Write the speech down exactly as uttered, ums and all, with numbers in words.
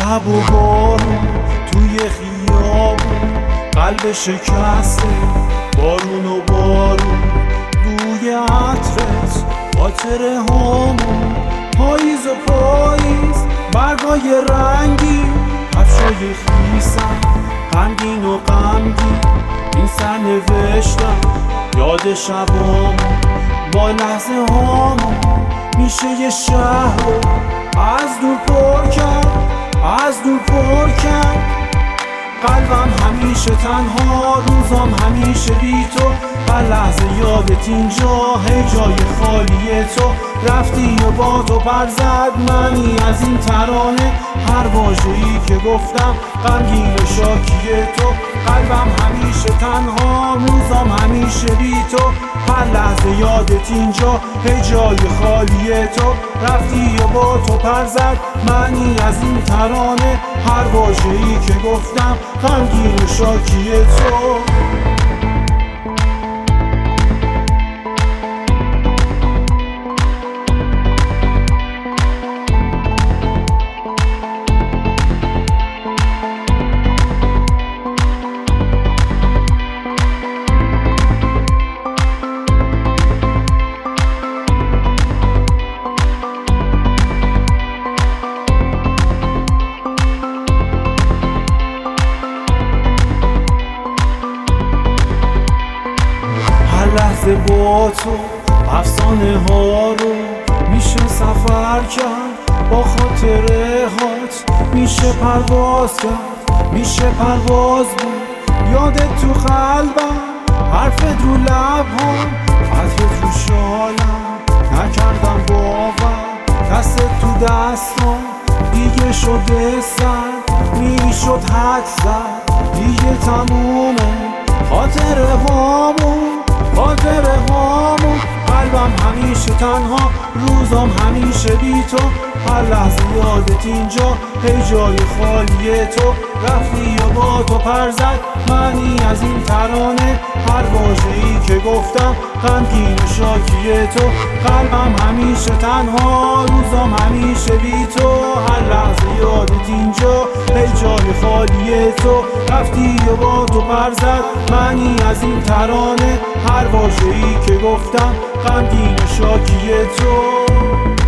شب و بارون توی خیابون، قلب شکسته بارون و بارون، بوی عطرت خاطره هامون، پاییز و پاییز برگای رنگی، کفشای خیسم غمگین و غمگین، این سرنوشتم یاد شبامون، با لحظه هامون میشه یه شهر رو از دور پر کرد، از دور پر کرد. قلبم همیشه تنها، روزام همیشه بی تو، هر لحظه یادت اینجا، هی جای خالی تو. رفتی و با تو پر زد منی از این ترانه، هر واژه‌ای که گفتم غمگین و شاکی تو. قلبم همیشه تنها، روزام همیشه بی تو، هر لحظه یادت اینجا، هی جای خالی تو. رفتی و با تو پر زد منی از این ترانه، هر واژه‌ای که گفتم غمگین و شاکی تو. لحظه با تو افسانه ها رو میشه سفر کرد، با خاطره هات میشه پرواز کرد، میشه پرواز بود یادت تو قلبم، حرفت رو لبهام، عطرت رو شالم، نکردم باور، دستت تو دستام دیگه شده سر، میشد حد زد دیگه تمومه، خاطره هامون خاطره هامون. قلبم همیشه تنها، روزام همیشه بی تو، هر لحظه یادت اینجا، هی جای خالی تو. رفتی و با تو پر زد منی از این ترانه، هر واژه‌ای که گفتم غمگین و شاکی تو. قلبم همیشه تنها، روزام همیشه بی تو، هر لحظه یادت اینجا، هی جای خالی تو. رفتی و با تو پر زد منی از این ترانه، هر واژه‌ای که گفتم غمگین و شاکی تو.